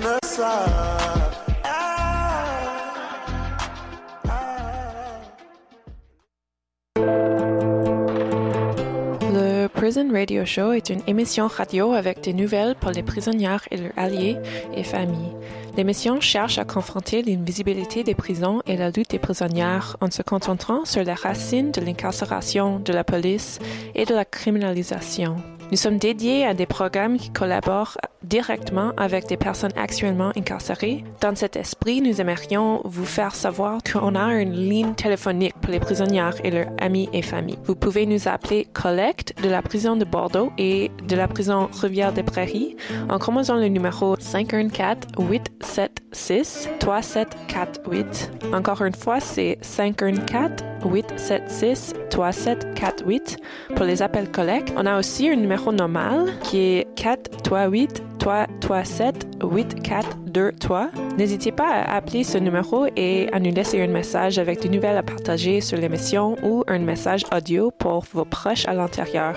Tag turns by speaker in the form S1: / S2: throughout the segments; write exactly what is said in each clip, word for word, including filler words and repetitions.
S1: Le Prison Radio Show est une émission radio avec des nouvelles pour les prisonniers et leurs alliés et familles. L'émission cherche à confronter l'invisibilité des prisons et la lutte des prisonniers en se concentrant sur les racines de l'incarcération, de la police et de la criminalisation. Nous sommes dédiés à des programmes qui collaborent directement avec des personnes actuellement incarcérées. Dans cet esprit, nous aimerions vous faire savoir qu'on a une ligne téléphonique pour les prisonniers et leurs amis et familles. Vous pouvez nous appeler Collecte de la prison de Bordeaux et de la prison Rivière-des-Prairies en composant le numéro cinq un quatre, huit sept six, trois sept quatre huit. Encore une fois, c'est cinq un quatre, huit sept six, trois sept quatre huit pour les appels Collecte. On a aussi un numéro normal qui est quatre trois huit, trois trois sept, huit quatre deux trois. N'hésitez pas à appeler ce numéro et à nous laisser un message avec des nouvelles à partager sur l'émission ou un message audio pour vos proches à l'intérieur.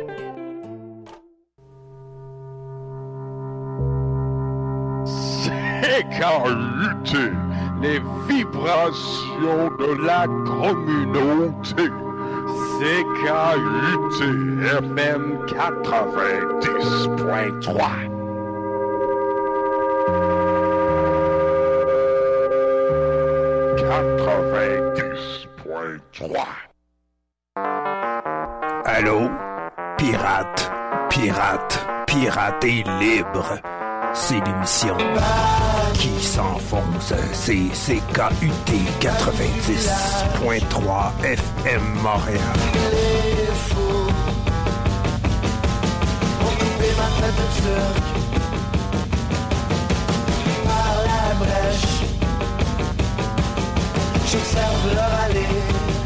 S2: C K U T, les vibrations de la communauté. C K U T F M quatre-vingt-dix point trois. quatre-vingt-dix point trois.
S3: Allô? Pirate, pirate, pirate et libre. C'est l'émission qui s'enfonce. C'est C K U T quatre-vingt-dix point trois F M Montréal.
S4: Les fous ont coupé ma tête de turc par la brèche. J'observe leur aller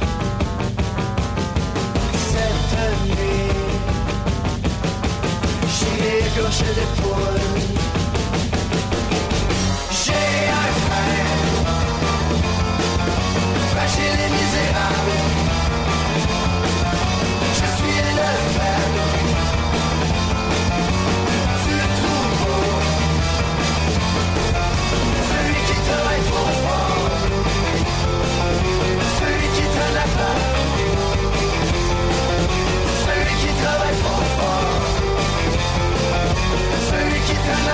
S4: cette nuit. J'ai égorgé des poules. J'ai un frère fragile et misérable. Je suis le faible du troupeau, celui qui travaille trop fort, celui qui traîne la peur, celui qui travaille trop fort, celui qui traîne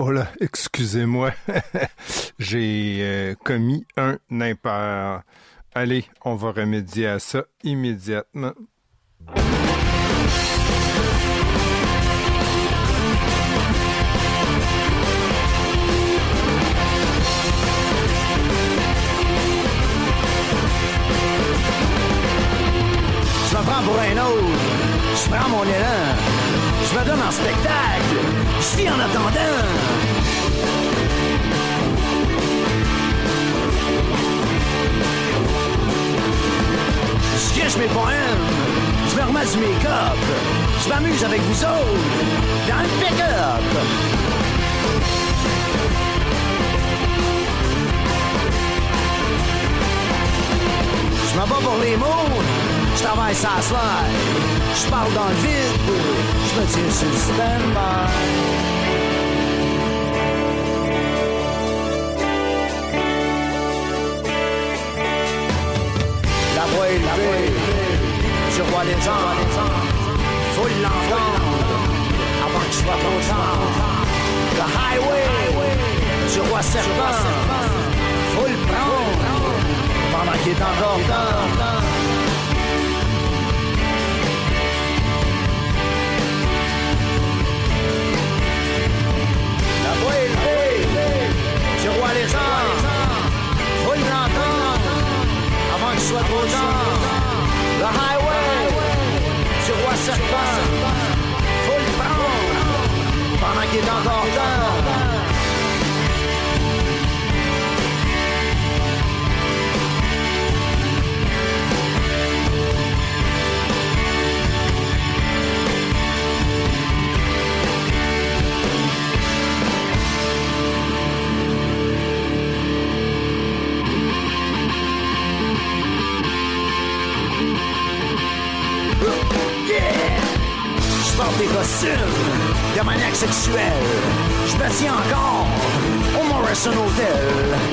S5: Oh là, excusez-moi. J'ai euh, commis un impair. Allez, on va remédier à ça immédiatement.
S6: Je me prends pour un autre, je prends mon élan, je me donne en spectacle, je vis en attendant. Je cache mes poèmes, je me remets du make-up, je m'amuse avec vous autres, dans le pick-up. Je m'en bats pour les mots, je travaille sans slide, je parle dans le vide, je me tiens sur le stand-by. La voix élevée, je vois les gens, faut l'entendre, avant que je sois content. Le highway, je vois serpent, faut le prendre, pendant qu'il est encore temps. La voix élevée, je vois les gens, faut l'entendre, avant que ce soit trop tard. Le highway, tu vois serpent, faut le prendre, pendant qu'il est encore temps. Je porte des costumes de maniaque sexuelle. Je me tiens encore au Morrison Hotel.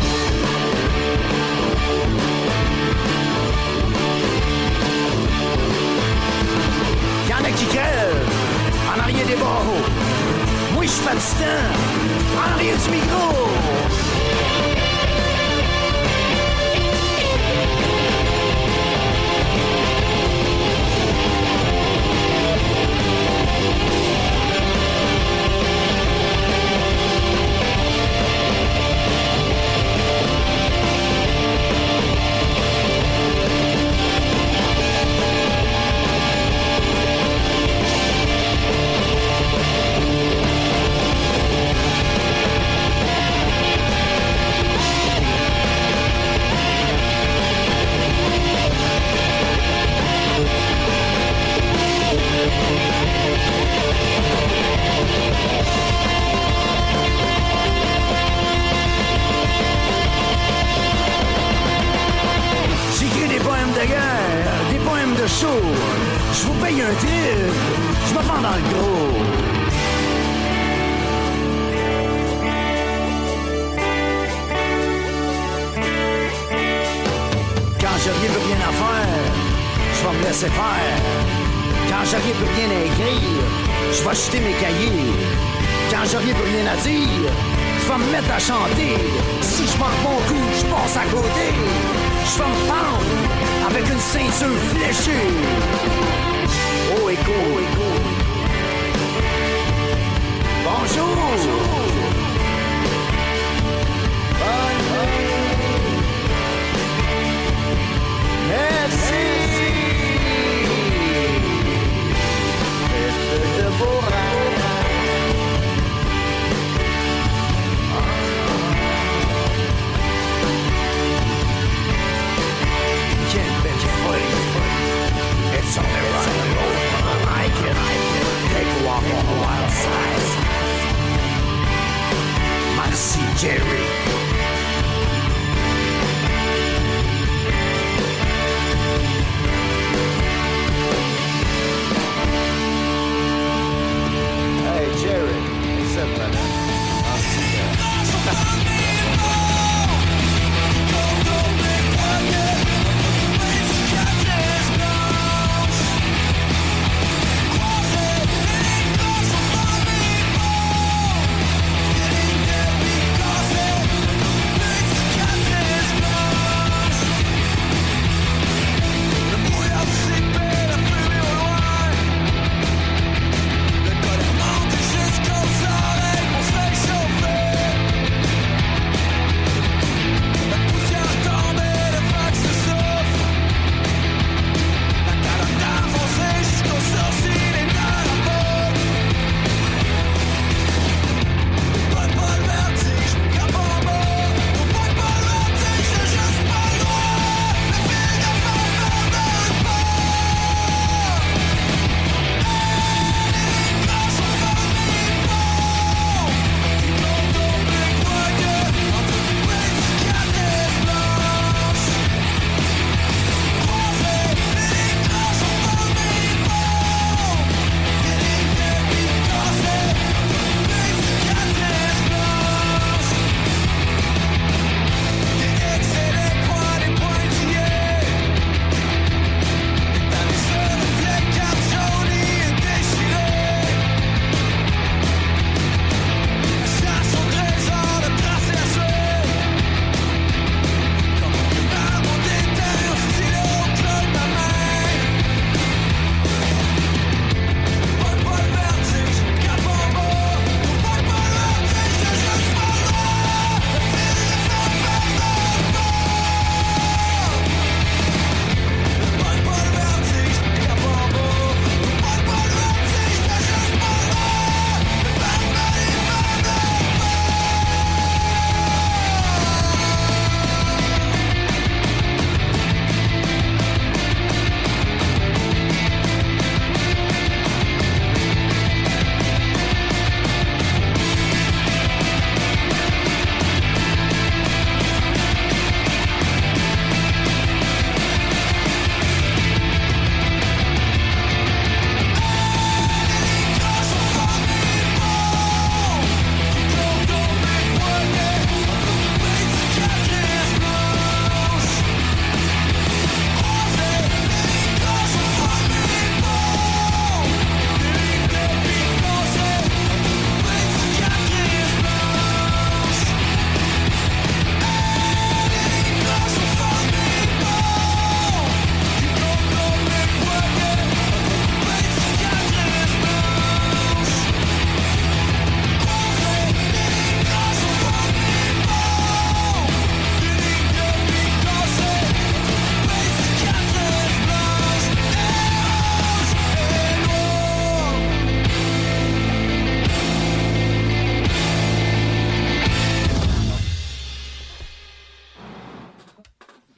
S6: Y'en a qui crèvent en arrière des barreaux. Moi je fais du temps en arrière du micro. Je vous paye un trip, je me vends dans le gros. Quand j'ai rien plus rien à faire, je vais me laisser faire. Quand j'ai rien plus rien à écrire, je vais jeter mes cahiers. Quand j'ai rien plus rien à dire, je vais me mettre à chanter. Si je manque mon coup, je passe à côté. Je vais me pendre avec une ceinture fléchée. Oh, écho, oh, écho. Bonjour. Bonjour. Bonne nuit. Merci. Faites de beaux rêves. Quelle belle folie. It's on the right road. I can, I can take a walk on the wild side.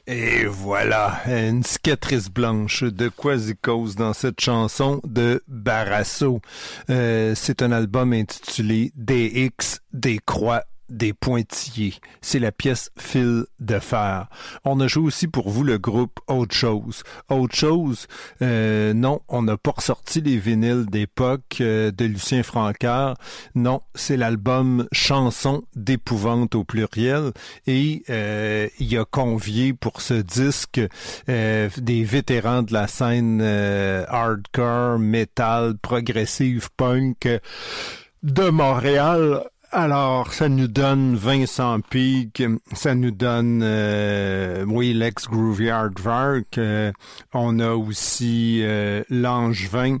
S5: Et voilà, une cicatrice blanche de Quasicos dans cette chanson de Barasso. Euh, c'est un album intitulé Des X, des croix, des pointillés. C'est la pièce Fil de fer. On a joué aussi pour vous le groupe Autre Chose. Autre Chose, euh, non, on n'a pas ressorti les vinyles d'époque euh, de Lucien Francaire. Non, c'est l'album Chansons d'épouvante au pluriel. Et euh, il a convié pour ce disque euh, des vétérans de la scène euh, hardcore, metal, progressive, punk euh, de Montréal. Alors, ça nous donne Vincent Peake, ça nous donne, euh, oui, l'ex Groovy Aardvark, euh, on a aussi euh, Langevin,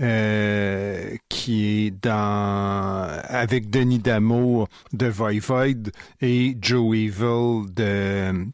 S5: euh, qui est dans, avec Denis D'Amour de Voivod et Joe Evil de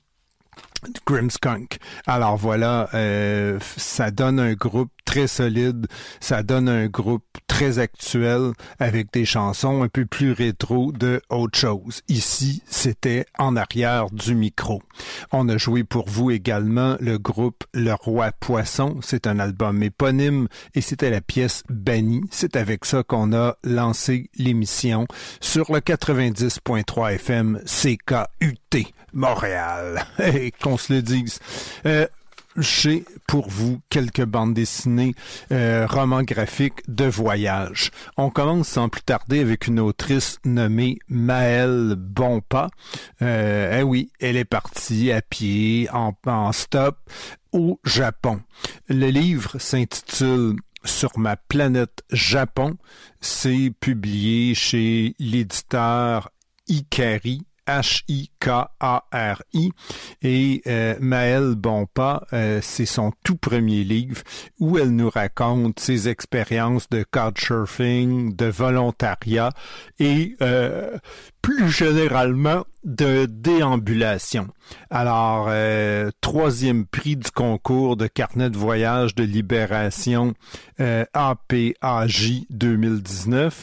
S5: Grimmskunk. Alors voilà, euh, ça donne un groupe très solide, ça donne un groupe très actuel avec des chansons un peu plus rétro de Autre Chose. Ici, c'était en arrière du micro. On a joué pour vous également le groupe Le Roi Poisson. C'est un album éponyme et c'était la pièce Bannie. C'est avec ça qu'on a lancé l'émission sur le quatre-vingt-dix point trois F M C K U T Montréal. Et qu'on se le dise. Euh, J'ai pour vous quelques bandes dessinées, euh, romans graphiques de voyage. On commence sans plus tarder avec une autrice nommée Maëlle Bonpas. Euh, eh oui, elle est partie à pied, en, en stop, au Japon. Le livre s'intitule Sur ma planète Japon. C'est publié chez l'éditeur Hikari. H I K A R I et euh, Maëlle Bonpas, euh, c'est son tout premier livre où elle nous raconte ses expériences de couchsurfing, de volontariat et euh, plus généralement de déambulation. Alors, euh, troisième prix du concours de carnet de voyage de Libération euh, A P A J deux mille dix-neuf.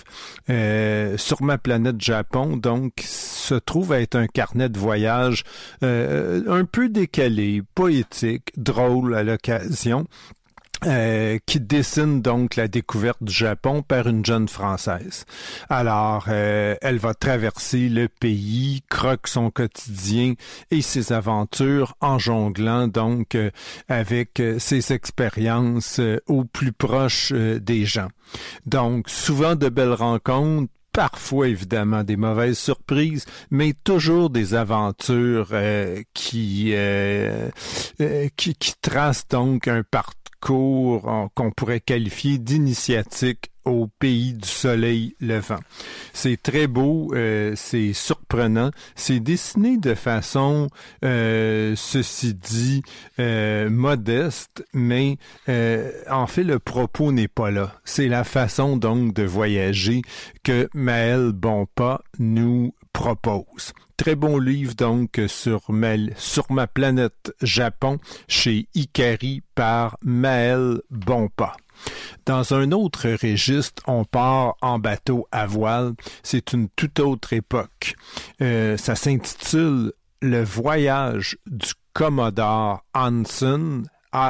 S5: Euh, sur ma planète Japon, donc, se trouve à être un carnet de voyage euh, un peu décalé, poétique, drôle à l'occasion. Euh, qui dessine donc la découverte du Japon par une jeune Française. Alors, euh, elle va traverser le pays, croque son quotidien et ses aventures en jonglant donc euh, avec euh, ses expériences euh, au plus proche euh, des gens. Donc, souvent de belles rencontres, parfois évidemment des mauvaises surprises, mais toujours des aventures euh, qui, euh, euh, qui qui tracent donc un parcours cours qu'on pourrait qualifier d'initiatique au pays du soleil levant. C'est très beau, euh, c'est surprenant, c'est dessiné de façon, euh, ceci dit, euh, modeste, mais euh, en fait le propos n'est pas là. C'est la façon donc de voyager que Maëlle Bonpas nous propose. Très bon livre donc sur ma, sur ma planète Japon chez Hikari par Maëlle Bonpas. Dans un autre registre, on part en bateau à voile. C'est une toute autre époque. Euh, ça s'intitule Le voyage du Commodore Hanson, A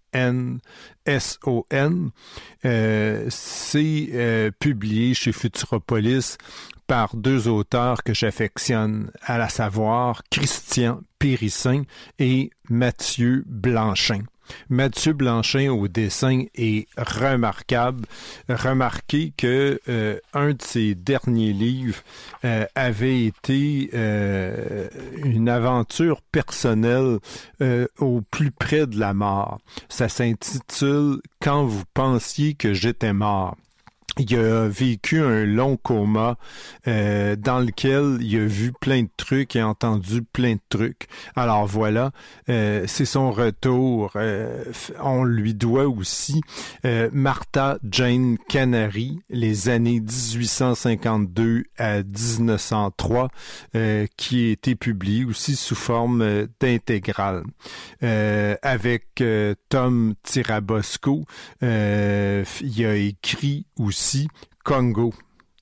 S5: N S O N. Euh, c'est euh, publié chez Futuropolis par deux auteurs que j'affectionne, à savoir Christian Périssin et Mathieu Blanchin. Mathieu Blanchin au dessin est remarquable. Remarquez que euh, un de ses derniers livres euh, avait été euh, une aventure personnelle euh, au plus près de la mort. Ça s'intitule « Quand vous pensiez que j'étais mort ». Il a vécu un long coma euh, dans lequel il a vu plein de trucs et entendu plein de trucs. Alors voilà, euh, c'est son retour. Euh, on lui doit aussi euh, Martha Jane Canary, les années dix-huit cent cinquante-deux à dix-neuf cent trois, euh, qui a été publié aussi sous forme euh, d'intégrale. Euh, avec euh, Tom Tirabosco, euh, il a écrit aussi Congo.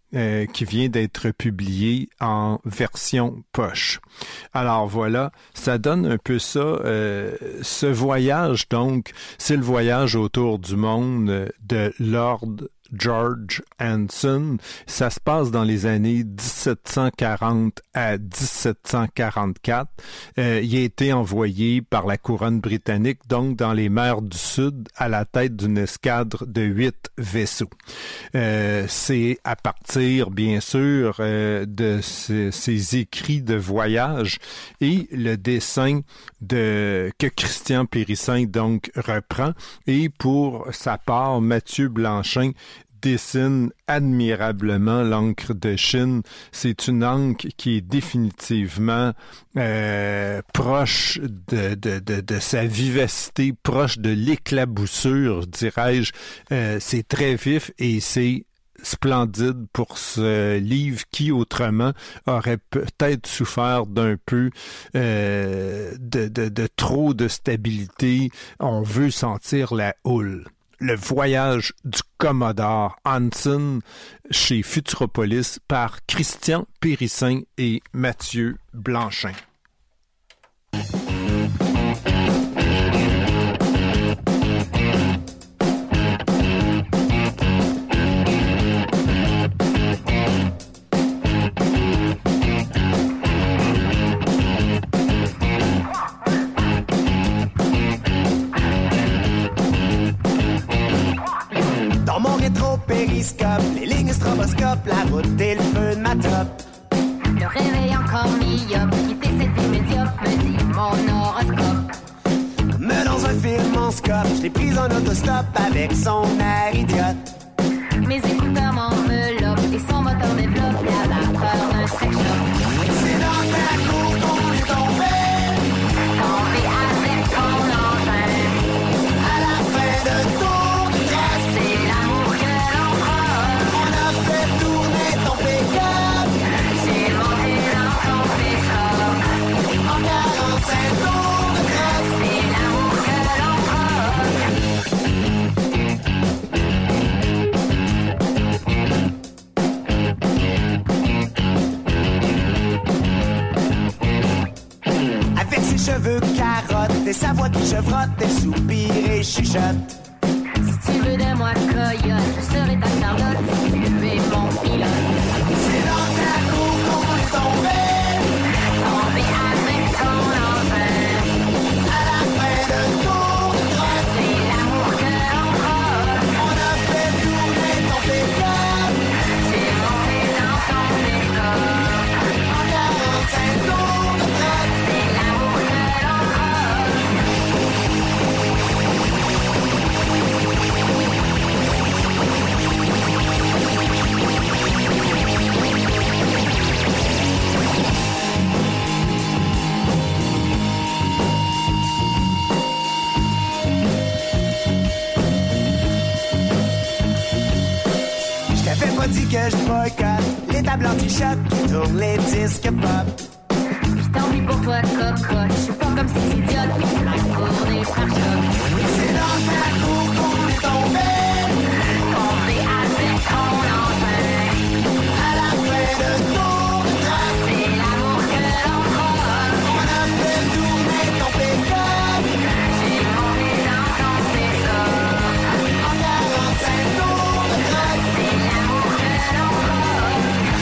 S5: euh, qui vient d'être publié en version poche. Alors voilà, ça donne un peu ça. Euh, ce voyage, donc, c'est le voyage autour du monde de Lord George Anson. Ça se passe dans les années dix-sept cent quarante à dix-sept cent quarante-quatre. Euh, il a été envoyé par la couronne britannique, donc dans les mers du Sud, à la tête d'une escadre de huit vaisseaux. Euh, c'est à partir, bien sûr, euh, de ces, ces écrits de voyage et le dessin de que Christian Périssin donc reprend. Et pour sa part, Mathieu Blanchin dessine admirablement l'encre de Chine. C'est une encre qui est définitivement euh, proche de, de, de, de sa vivacité, proche de l'éclaboussure, dirais-je. Euh, c'est très vif et c'est splendide pour ce livre qui, autrement, aurait peut-être souffert d'un peu euh, de, de, de trop de stabilité. On veut sentir la houle. Le voyage du Commodore Anson chez Futuropolis par Christian Périssin et Mathieu Blanchin.
S7: Dans mon rétro-périscope, les lignes stroboscope, la route et le feu de ma top.
S8: Le réveil encore myope, quitter cette vie médiocre, me dit mon horoscope.
S7: Comme dans un film en scope, je l'ai prise en autostop avec son air idiote.
S8: Mes écouteurs m'enveloppent et son moteur développe la vapeur d'un sex shop.
S7: C'est dans ta cour qu'on est tombé,
S8: Tombé avec ton engin,
S7: à la fin de tour de trace.
S8: c'est l'amour que l'on prend.
S7: On a fait tourner ton pick-up
S8: J'ai monté dans ton pick-up.
S7: en quarante-cinq tours de trace.
S8: C'est l'amour que l'on
S7: Avec ses cheveux carottes et sa voix qui chevrotte, elle soupire et chuchote.
S8: Si tu veux de moi, coyote, je serai ta Charlotte si tu es mon pilote.
S7: C'est dans ta cour qu'on est tombé,
S8: Tombé avec ton engin,
S7: à la fin de tour de trace.
S8: c'est l'amour que l'on prend.
S7: On a fait tourner ton pick-up
S8: J'ai monté dans ton pick-up.
S7: en quarante-cinq tours de trace.
S8: C'est l'amour que l'on prend.
S7: Je t'avais pas dit que je boycotte les tables anti-shot qui tournent les disques pop.
S8: Je t'envie pour toi, cocotte. Je suis pas comme ces idiotes qui flanquent pour des pare-chocs.
S7: C'est dans ta cour qu'on est tombé,
S8: Tombé avec ton engin,
S7: à la fin de tour de trace.
S8: c'est l'amour que l'on prend.
S7: On a fait tourner ton pick-up
S8: J'ai monté dans ton pick-up.
S7: en quarante-cinq tours de trace.
S8: C'est l'amour que l'on prend.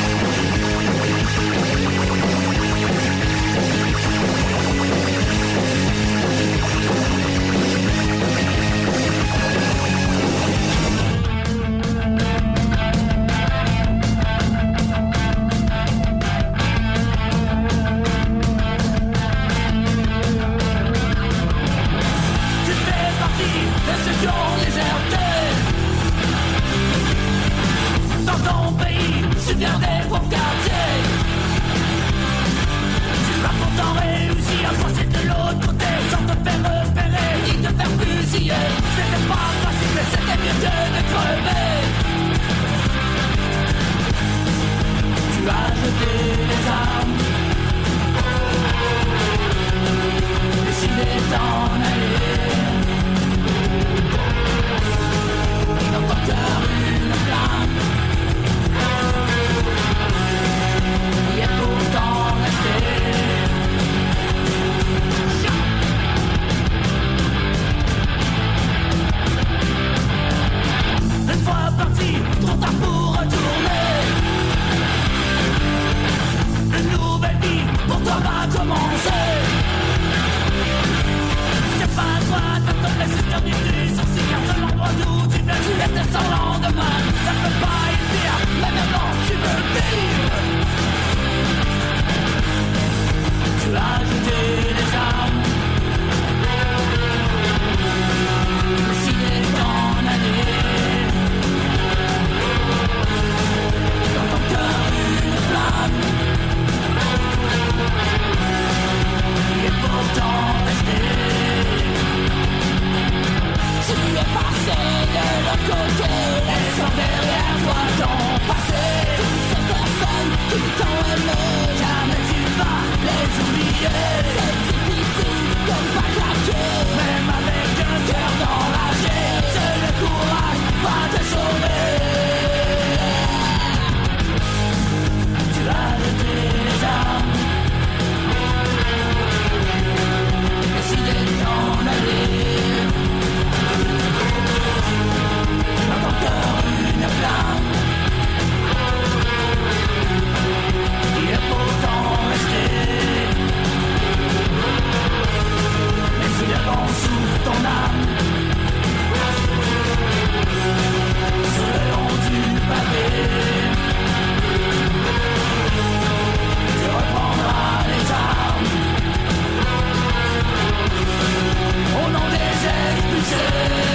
S4: Tu fais partie de ceux qui ont déserté. Dans ton pays, tu viens des pauvres quartiers. Tu as pourtant réussi à passer de l'autre côté sans te faire repérer ni te faire fusiller. C'était pas facile, mais c'était mieux que de crever. Tu as jeté les armes, décidé d'en aller. Dans ton cœur une flamme qui t'ont aimé, jamais tu vas les oublier. C'est difficile de ne pas claquer, même avec un cœur enragé. C'est le courage va te sauver. Tu as jeté les armes, décidé de t'en aller. Dans ton cœur une flamme qui est pourtant restée. Mais si le vent souffle ton âme sur le long du pavé, tu reprendras les armes au nom des expulsés.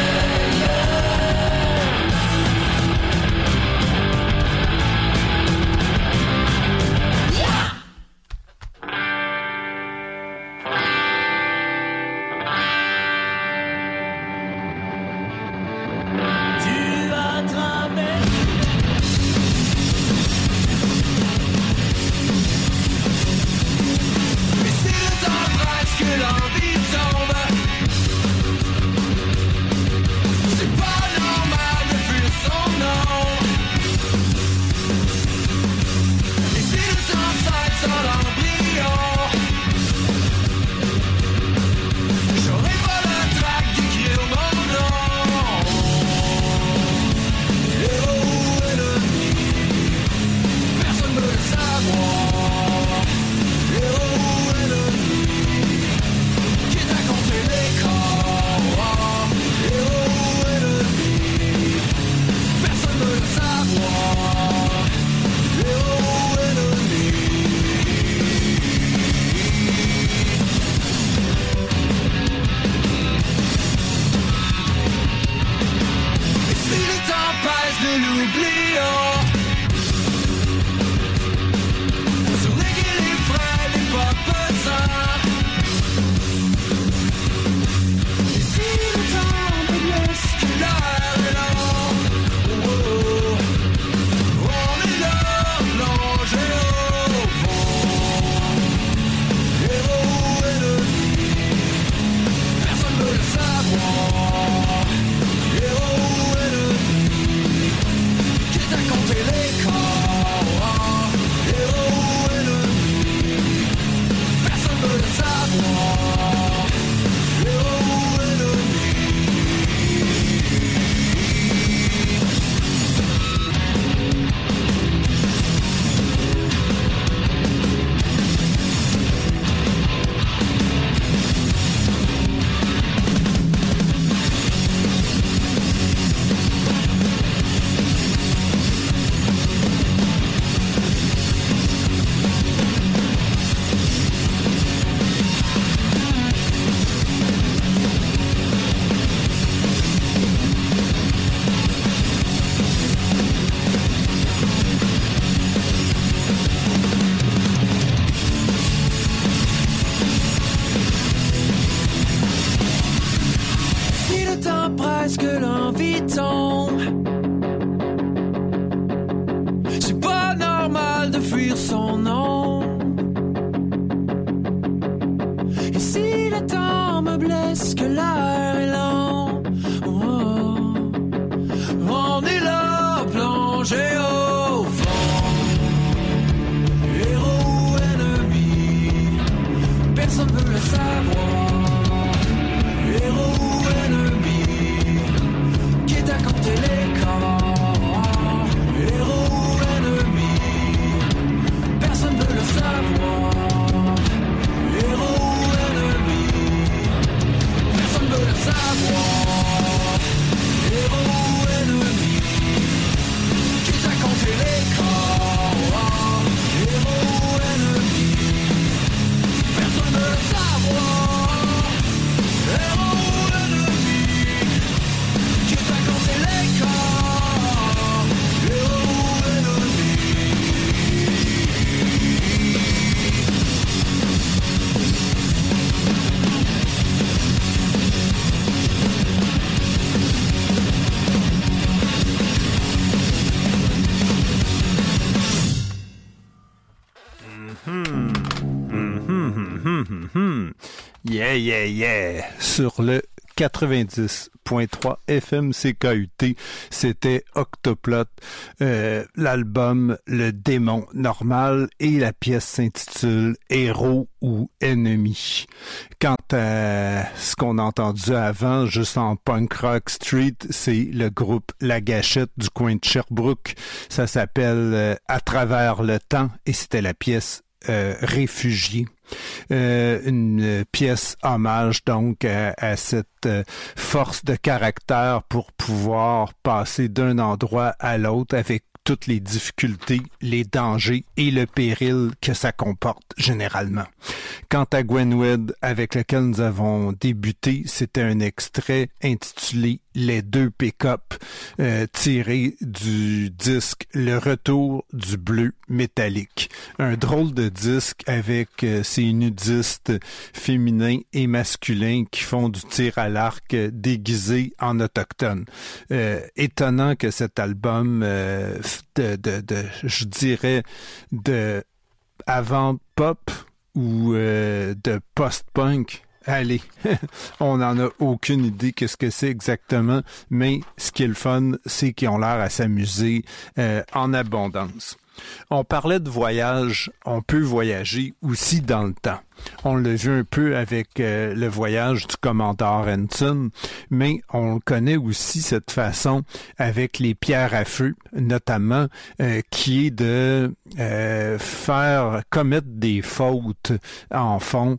S4: Personne
S5: Yeah, yeah, yeah! Sur le quatre-vingt-dix point trois F M C K U T, c'était Octoplot, euh, l'album Le Démon Normal, et la pièce s'intitule Héros ou Ennemi. Quant à ce qu'on a entendu avant, juste en punk rock street, c'est le groupe La Gâchette du coin de Sherbrooke. Ça s'appelle euh, À travers le temps, et c'était la pièce euh, Réfugié. Euh, une pièce hommage donc à, à cette euh, force de caractère pour pouvoir passer d'un endroit à l'autre avec toutes les difficultés, les dangers et le péril que ça comporte généralement. Quant à Gwenwed, avec lequel nous avons débuté, c'était un extrait intitulé Les deux pick-up, euh, tiré du disque Le Retour du bleu métallique. Un drôle de disque avec euh, ces nudistes féminins et masculins qui font du tir à l'arc euh, déguisés en autochtones. Euh, étonnant que cet album euh, de, de, de, je dirais, de avant-pop ou euh, de post-punk, allez, on n'en a aucune idée qu'est-ce que c'est exactement, mais ce qui est le fun, c'est qu'ils ont l'air à s'amuser euh, en abondance. On parlait de voyage, on peut voyager aussi dans le temps. On l'a vu un peu avec euh, le voyage du commandeur Hanson, mais on connaît aussi cette façon avec les pierres à feu, notamment, euh, qui est de euh, faire commettre des fautes, en fond,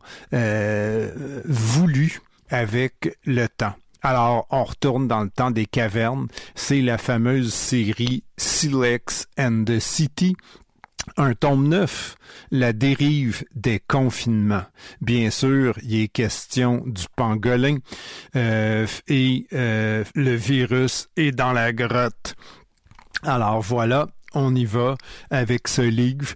S5: euh, voulues avec le temps. Alors, on retourne dans le temps des cavernes. C'est la fameuse série Silex and the City. Un tome neuf, la dérive des confinements. Bien sûr, il est question du pangolin euh, et euh, le virus est dans la grotte. Alors voilà, on y va avec ce livre.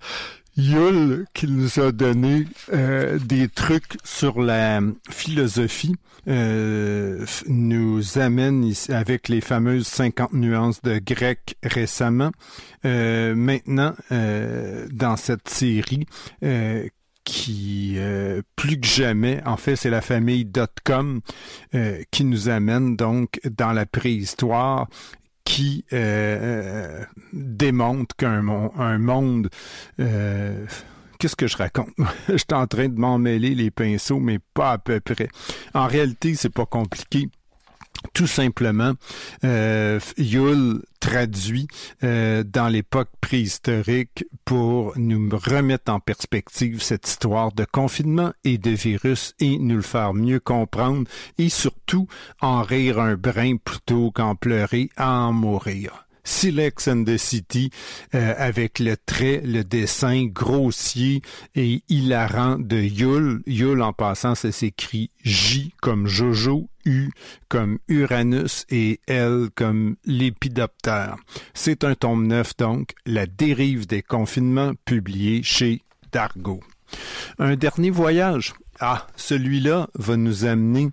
S5: Yul qui nous a donné euh, des trucs sur la philosophie euh, nous amène ici avec les fameuses cinquante nuances de grec récemment. Euh, maintenant, euh, dans cette série euh, qui, euh, plus que jamais, en fait, c'est la famille .com euh, qui nous amène donc dans la préhistoire, qui euh, euh, démontre qu'un mon, un monde... Euh, qu'est-ce que je raconte? Je suis en train de m'emmêler les pinceaux, mais pas à peu près. En réalité, c'est pas compliqué. Tout simplement, euh, Yule traduit euh, dans l'époque préhistorique pour nous remettre en perspective cette histoire de confinement et de virus et nous le faire mieux comprendre et surtout en rire un brin plutôt qu'en pleurer à en mourir. Silex and the City, euh, avec le trait, le dessin grossier et hilarant de Yule. Yule, en passant, ça s'écrit J comme Jojo, U comme Uranus et L comme Lépidoptère. C'est un tome neuf, donc, La dérive des confinements, publié chez Dargaud. Un dernier voyage. Ah, celui-là va nous amener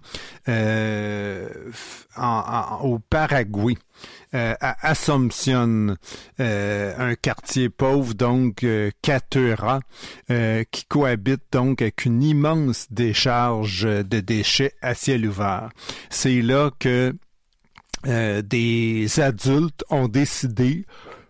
S5: euh, en, en, au Paraguay, euh, à Asunción, euh, un quartier pauvre, donc euh, Catura, euh, qui cohabite donc avec une immense décharge de déchets à ciel ouvert. C'est là que euh, des adultes ont décidé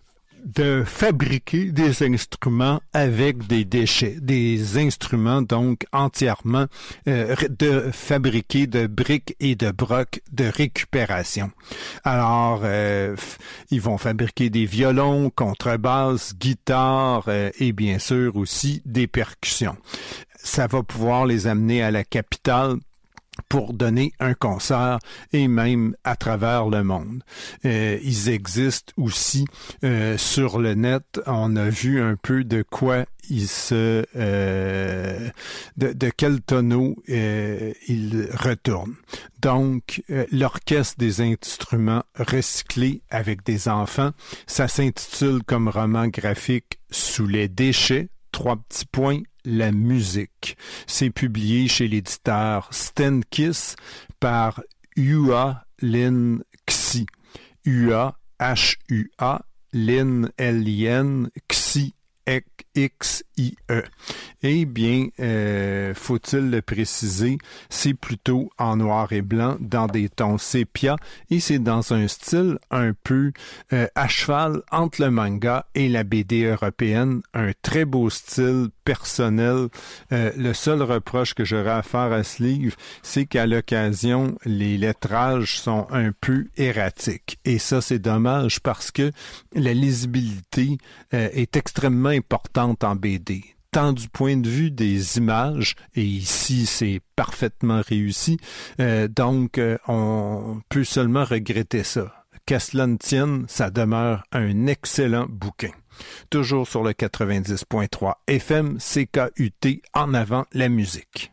S5: de fabriquer des instruments avec des déchets, des instruments donc entièrement euh, de fabriquer de briques et de brocs de récupération. Alors, euh, ils vont fabriquer des violons, contrebasses, guitares euh, et bien sûr aussi des percussions. Ça va pouvoir les amener à la capitale pour donner un concert et même à travers le monde. Euh, ils existent aussi euh, sur le net. On a vu un peu de quoi ils se... Euh, de, de quel tonneau euh, ils retournent. Donc, euh, l'orchestre des instruments recyclés avec des enfants, ça s'intitule comme roman graphique Sous les déchets, trois petits points, la musique. C'est publié chez l'éditeur Stenkiss par U A Lin Xi. U A H U A Lin L I N Xi X I E. Eh bien, euh, faut-il le préciser, c'est plutôt en noir et blanc, dans des tons sépia, et c'est dans un style un peu euh, à cheval entre le manga et la B D européenne. Un très beau style personnel. Euh, le seul reproche que j'aurais à faire à ce livre, c'est qu'à l'occasion, les lettrages sont un peu erratiques. Et ça, c'est dommage parce que la lisibilité euh, est extrêmement importante en B D. Tant du point de vue des images, et ici c'est parfaitement réussi, euh, donc euh, on peut seulement regretter ça. Qu'à cela ne tienne, ça demeure un excellent bouquin. Toujours sur le quatre-vingt-dix point trois F M C K U T, en avant la musique.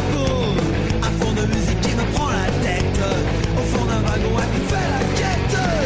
S7: Un fond de musique qui me prend la tête, au fond d'un wagon à qui fait la quête.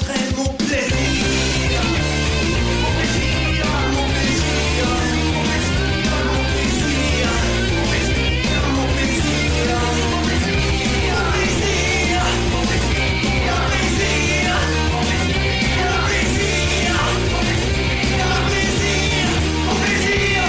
S4: entraîne mon plaisir. Mon plaisir, mon plaisir, mon plaisir, mon plaisir, mon plaisir, mon plaisir, mon plaisir, mon plaisir, mon plaisir, mon plaisir, mon plaisir, mon plaisir, mon plaisir,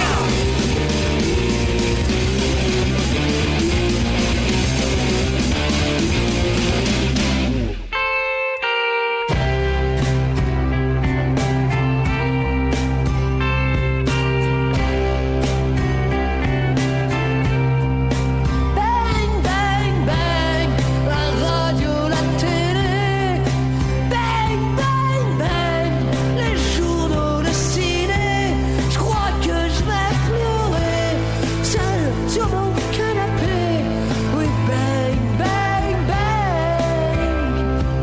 S4: bang, bang, bang, la radio, la télé, bang, bang, bang, les journaux, le ciné, je crois que je vais pleurer, seul sur mon canapé, oui, bang, bang, bang,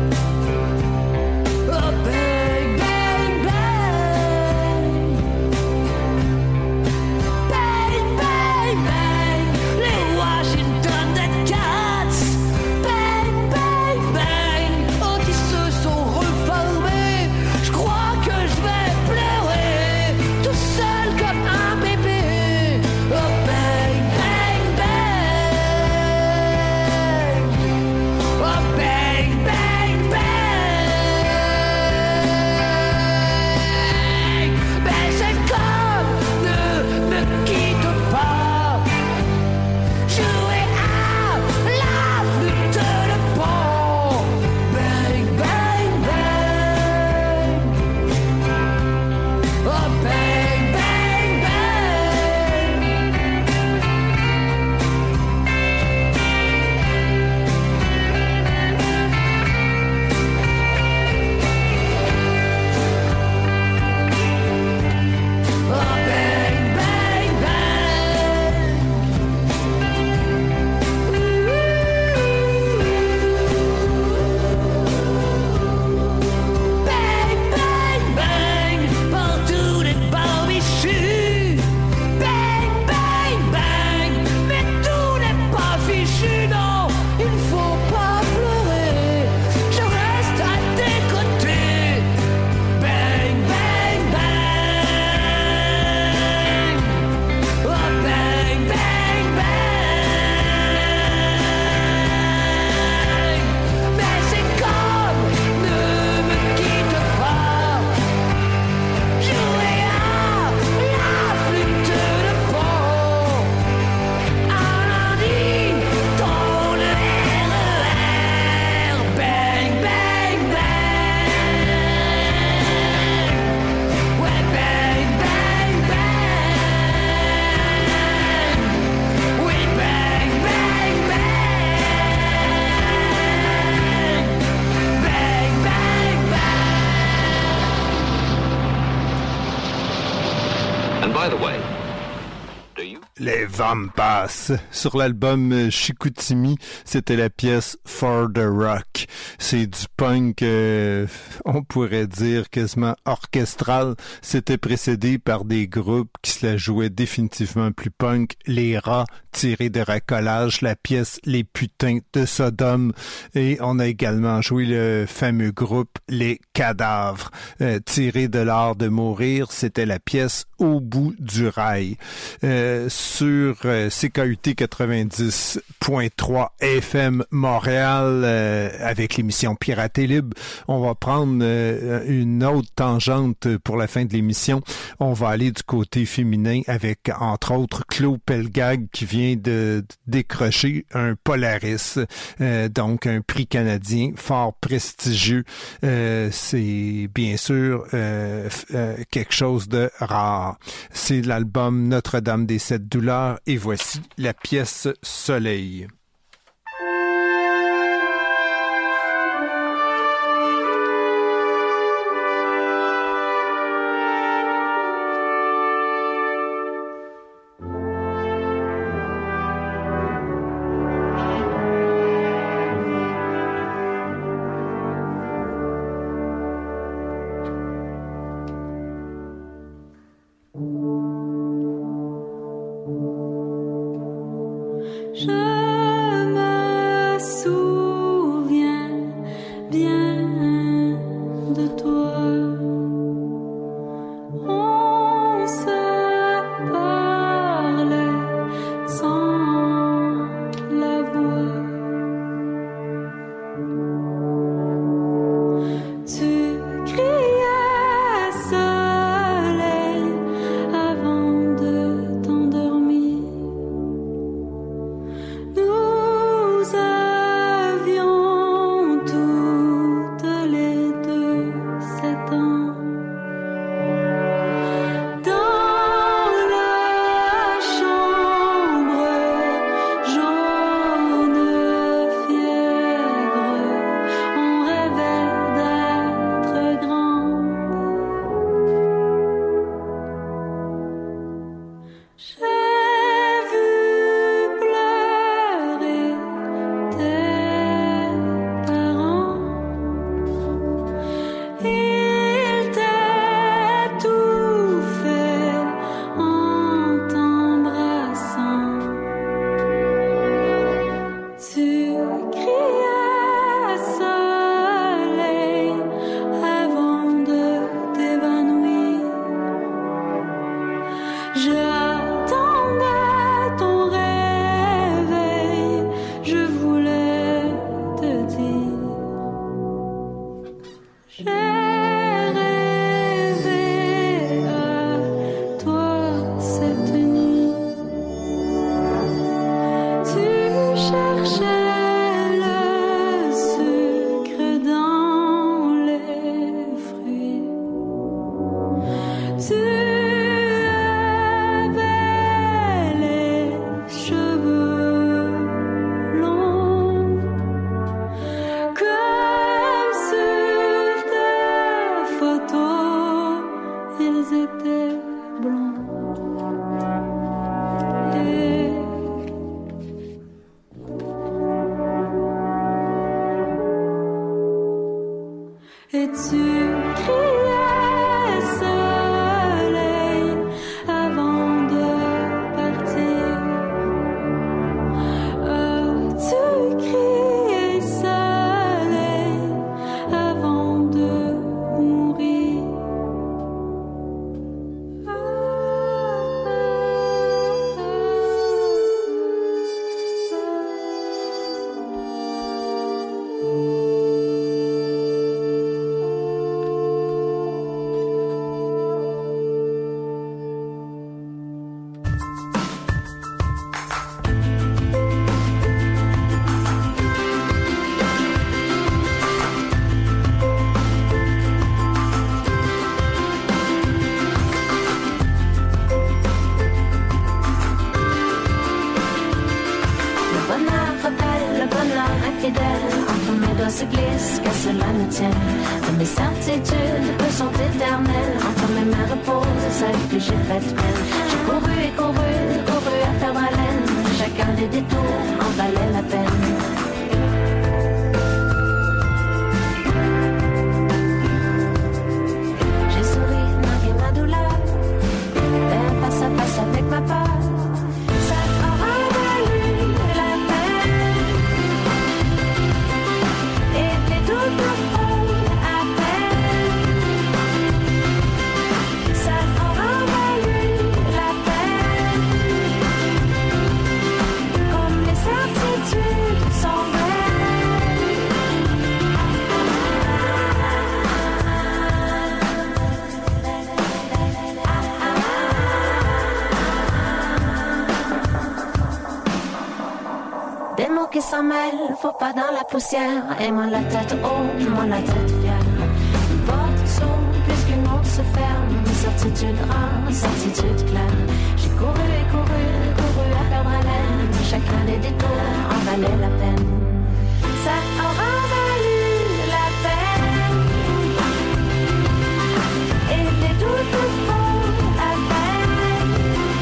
S4: oh, bang, bang, bang, bang, bang, bang, les Washington Cats, bang, bang, bang, oh, qui se sont reformés, je crois que je vais pleurer, tout seul comme un bébé, oh, bang, bang, bang, oh, bang, bang, bang, ben c'est comme ne me quitte pas, jouer à la flûte de pan, bang, bang, bang, oh, bang, bang, bang, oh, bang, bang, bang. Bang, bang, bang, partout des barbichus. Bang, bang, bang, mais tout n'est pas fichu, non, il ne faut pas pleurer, je reste à tes côtés. Bang, bang, bang, oh, bang, bang, bang, mais c'est comme ne me quitte pas, jouer à la flûte de pan, un lundi dans le R E R, bang, bang, bang, ouais, bang, bang, bang, oui, bang, bang, bang, bang, bang, bang.
S9: And by the way, do you?
S5: Les Vampas. Sur l'album euh, Chicoutimi, c'était la pièce For the Rock. C'est du punk, euh, on pourrait dire quasiment orchestral. C'était précédé par des groupes qui se la jouaient définitivement plus punk. Les Rats, tirés de Racolage, la pièce Les Putains de Sodome. Et on a également joué le fameux groupe Les Cadavres. Euh, tiré de l'art de mourir, c'était la pièce Au bout du rail. Euh, sur euh, C K U T quatre-vingt-dix point trois F M Montréal, euh, avec l'émission Piraté Libre, on va prendre euh, une autre tangente pour la fin de l'émission. On va aller du côté féminin avec, entre autres, Claude Pelgag qui vient de décrocher un Polaris, euh, donc un prix canadien fort prestigieux. Euh, c'est bien sûr euh, euh, quelque chose de rare. C'est l'album Notre-Dame des Sept Douleurs et voici la pièce Soleil.
S10: Je de toi. On se parlait sans la voix. Tu criais soleil avant de t'endormir. Nous avions toutes les deux sept ans. Dans la chambre jaune fièvre, on rêvait d'être grande. J'ai vu pleurer tes parents. Ils t'étouffaient en t'embrassant. Tu criais soleil avant de t'évanouir. J'attendais ton réveil, je voulais te dire. J'ai rêvé à toi cette nuit. Tu cherchais le sucre dans les fruits. Tu avais les cheveux longs comme sur tes photos, ils étaient blonds. Et, et tu criais soleil avant de partir. As-tu crié soleil avant de mourir?
S8: Le bonheur rebelle, le bonheur infidèle, entre mes doigts se glisse, que cela ne tienne. De mes certitudes, eux sont éternelles, entre mes mains reposent celles que j'ai faites belles. J'ai couru et couru, couru à perdre haleine, chacun des détours en valait la peine. J'ai souri malgré ma douleur, fait face à face avec ma peur. Ça aura valu la peine. Et t'es tout au fond à peine. Ça aura valu la peine. Comme les certitudes sont belles. Des mots qui s'en mêlent, faut pas dans la poussière. Et moi la tête haute, moi la tête fière. Une porte s'ouvre puisqu'une autre se ferme. Une certitude rare, une certitude claire. J'ai couru et couru, couru à perdre haleine. Chacun des détours en valait la peine. Ça aura valu la peine. Et des tout au fond à peine.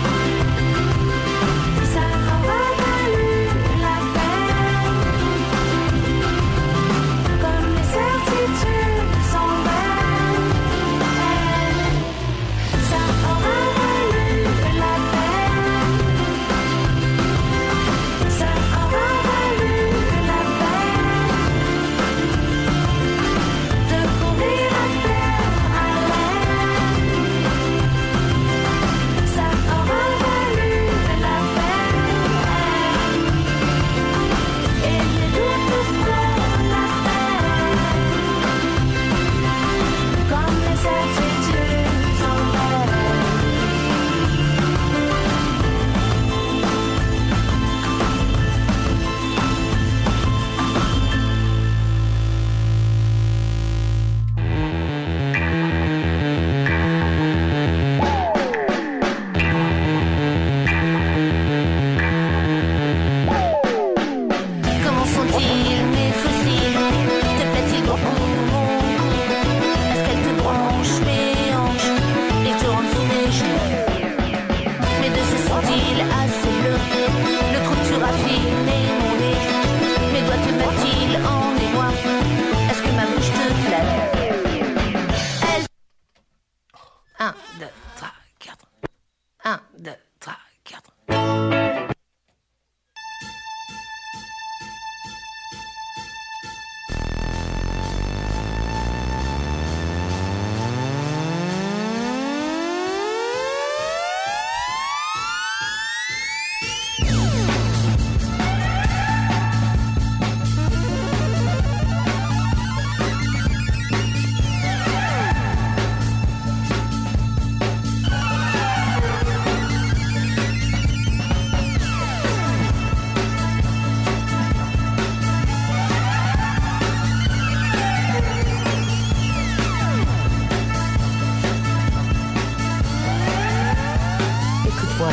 S8: Ça aura valu la peine. Comme les certitudes sont belles. Ça aura valu la peine. Ça aura valu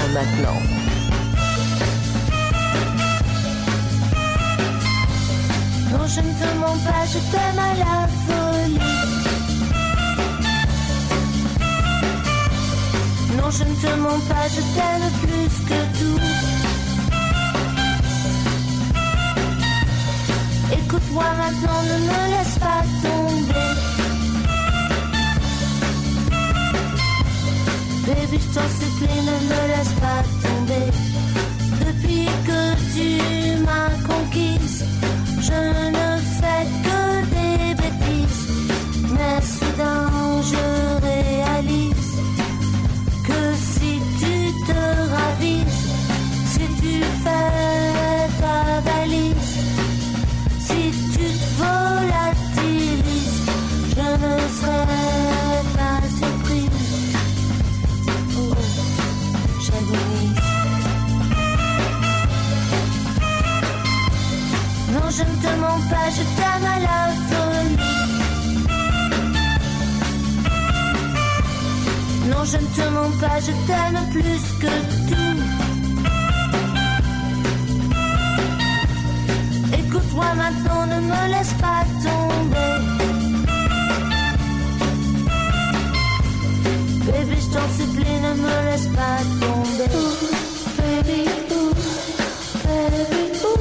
S8: maintenant. Non, je ne te mens pas, je t'aime à la folie. Non, je ne te mens pas, je t'aime plus que tout. Écoute-moi maintenant, ne me laisse pas tomber. Baby, je t'en supplie, ne me laisse pas tomber. Depuis que tu m'as conquise, je ne fais que des bêtises. Mais soudain je réalise que si tu te ravises, si tu fais ta valise, si tu te volatilises, je ne serai pas surprise. Oh, j'agonise. Non, je ne te mens pas, je t'aime à la folie. Non, je ne te mens pas, je t'aime plus que tout. Écoute-moi maintenant, ne me laisse pas tomber. Baby, je t'en supplie, ne me laisse pas tomber. Ooh, baby, ooh, baby, ooh.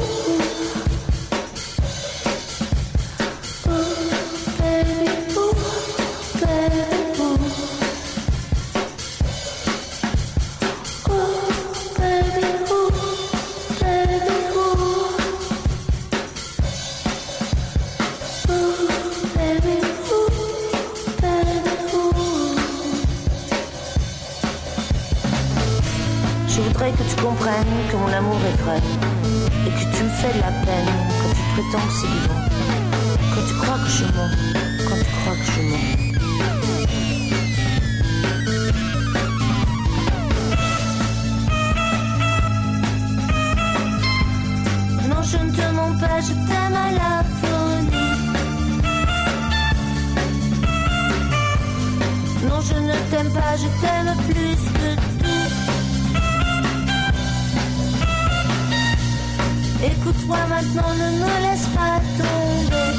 S8: Que mon amour est vrai et que tu me fais de la peine quand tu prétends que c'est vivant, quand tu crois que je mens, quand tu crois que je mens. Non, je ne te mens pas, je t'aime à la folie. Non, je ne t'aime pas, je t'aime plus que tout. Écoute-moi maintenant, ne me laisse pas tomber.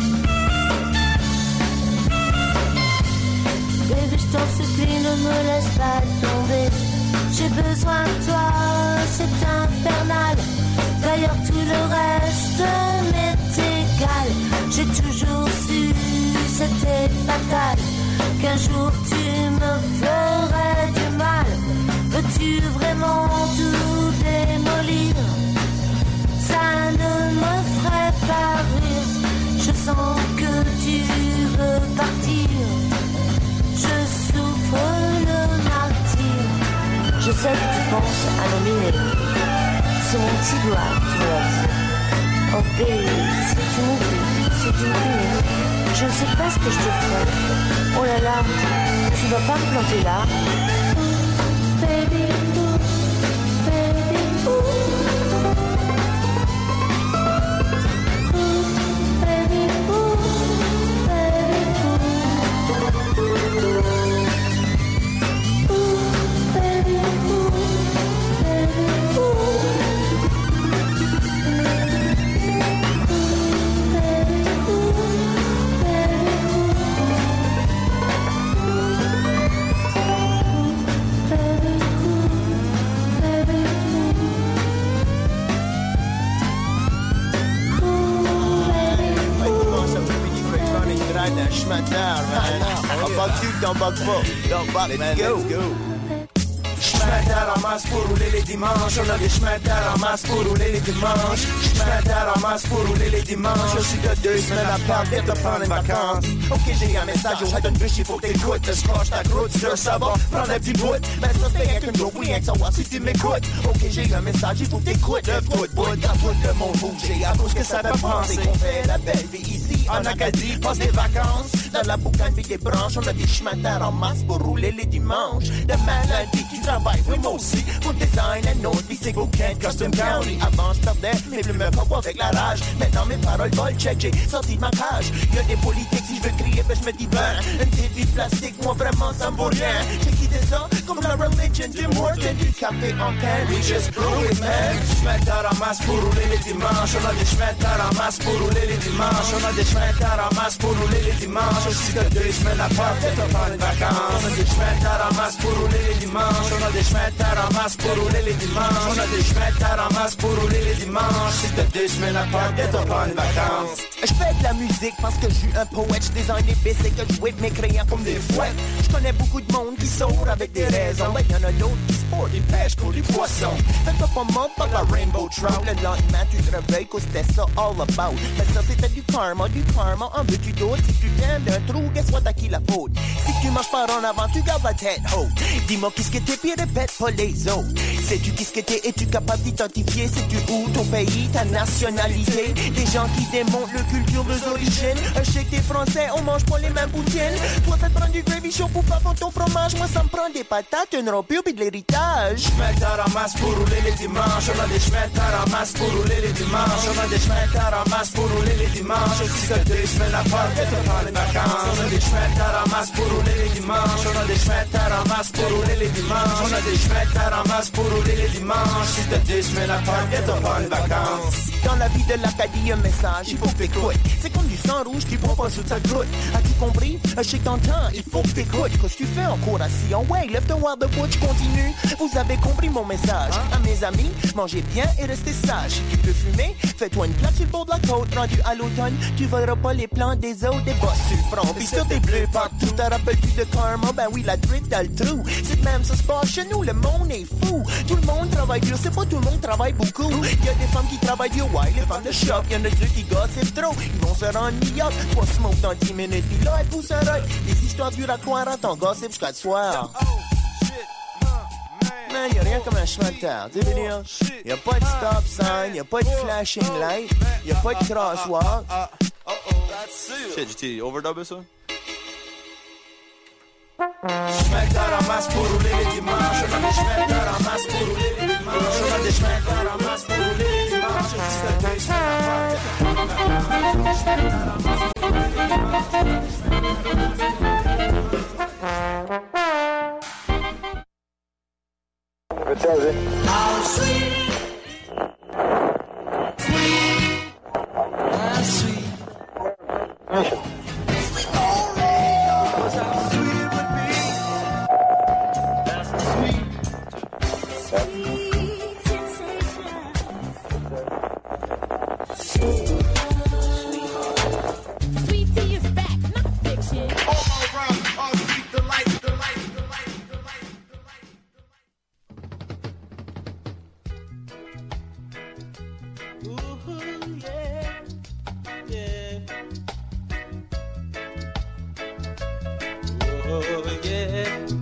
S8: Baby, je t'en supplie, ne me laisse pas tomber. J'ai besoin de toi, c'est infernal. D'ailleurs tout le reste m'est égal. J'ai toujours su, c'était fatal, qu'un jour tu me ferais du mal. Veux-tu vraiment tout démolir? Ça ne me ferait pas rire. Je sens que tu veux partir. Je souffre le martyre. Je sais que tu penses à nominer. C'est mon petit doigt qui me l'a dit. Oh bébé, si tu m'oublies, si tu m'oublies, je ne sais pas ce que je te ferai. Oh là là, tu vas pas me planter là. Baby, ooh, baby, ooh.
S11: Down, man. How about you, don't bug fuck. Don't bug, man, let's go. Schmetter en masse pour rouler les dimanches. On a des schmetter en masse pour rouler les dimanches. Schmetter en masse pour rouler les dimanches. Je suis de deux semaines à part, viens te prendre une vacance. Ok, j'ai un message au head d'une bûche, il faut que t'écoutes. Je scratch ta croûte, sûr ça va, prendre un petit bout. Mais ça c'est rien qu'une joke, oui, rien que savoir si tu m'écoutes. Ok, j'ai un message, il faut que t'écoutes. Le bout, bout, dans tout le monde bouge. À cause que ça fait penser qu'on fait la belle vie ici en Acadie, passe des vacances. Dans la boucane puis des branches, on a des chemins en masse pour rouler les dimanches. De maladie qui travaille, oui moi aussi, pour design un autre vie, c'est Boucan, Custom County. Avant je perdais mes plumes pas avec la rage. Maintenant mes paroles volent, check, j'ai sorti de ma cage. Y'a des politiques, si je veux crier, ben je me dis ben. Une petite vie plastique, moi vraiment ça me vaut rien. J'ai quitté ça comme la religion du Morton. Du café en canne, we just blew it man. Chemins en masse pour rouler les dimanches. On a des chemins en masse pour rouler les dimanches. On a des chemins en masse pour rouler les dimanches. Aussi que deux semaines à part, peut-être on prend une vacances. On a des chemins en masse pour rouler les dimanches. On a des chemins en masse pour rouler les dimanches. On a des chemins en masse pour rouler les dimanches. Si t'as deux semaines à part, peut-être on prend une vacances. Je fais de la musique parce que je suis un poète. Je design des B C que je whip mes crayons comme des fouettes. Je connais beaucoup de monde qui sort avec des raisons. Ben y'en a d'autres qui sportent et pêchent pour du poisson. Fais-toi pas mort par la rainbow trout. Le lendemain tu te réveilles que c'était ça all about. Mais ça c'était du karma, du karma. En veux-tu d'autres? Si tu t'aimes d'un trou, guess what, à qui la faute? Si tu marches par en avant, tu gardes la tête haute. Dis-moi qu'est-ce que t'es, puis répète pas les autres. Sais-tu qu'est-ce que t'es, es-tu capable d'identifier? Sais-tu où ton pays, ta nationalité? Des gens qui démontrent leur culture, leurs origines. Je sais que t'es français, on mange pas les mêmes poutines. Toi ça te prend du gravy chaud pour faire ton fromage. Moi ça me prend des patates, une rompue pis de l'héritage. Chemins en masse pour rouler les dimanches. On a des chemins en masse pour rouler les dimanches. On a des chemins en masse pour rouler les dimanches. Aussi que deux semaines à part, peut-être on prend les vacances. On a des chemins en masse pour rouler les dimanches. On a des chemins en masse pour rouler les dimanches. On a des chemins en masse pour rouler les dimanches. Si t'as deux semaines à part, peut-être on prend les vacances. Dans la vie de l'Acadie, un message, il faut que t'écoutes. C'est comme du sang rouge qui prend pas sous ta goutte. As-tu compris? Je sais que t'entends, il faut que t'écoutes. Qu'est-ce que tu fais encore assis? En way, lève-toi voir de bout, je continue. Vous avez compris mon message. À mes amis, mangez bien et restez sages. Si tu peux fumer, fais-toi une plaque sur le bord de la côte. Rendu à l'automne, tu verras pas les plans des autres. Des bosses sur le front, pis sur tes bleus partout. Te rappelles-tu de karma? Ben oui, la drip dans le trou. C'est même ça se passe chez nous, le monde est fou. Tout le monde travaille dur, c'est pas tout le monde travaille beaucoup. Y'a des femmes qui travaillent dur, ouais, les femmes de shop. Y'en a deux qui gossent trop, ils vont se rendre mi-up. Toi smoke dans dix minutes, pis là, elle pousse un œil. Les histoires durent à croire en ton gossip jusqu'à le soir. Man, y'a rien comme un chemin de terre, tu veux dire? Y'a pas de stop sign, y'a pas de flashing light, y'a pas de crosswalk.
S12: Shit, tu overdubé ça?
S11: Chemins en masse pour rouler les dimanches. On a des chemins en masse pour rouler les dimanches. On a des chemins en masse pour rouler les dimanches. On a des chemins
S4: How sweet, sweet, how sweet.
S12: Oh yeah.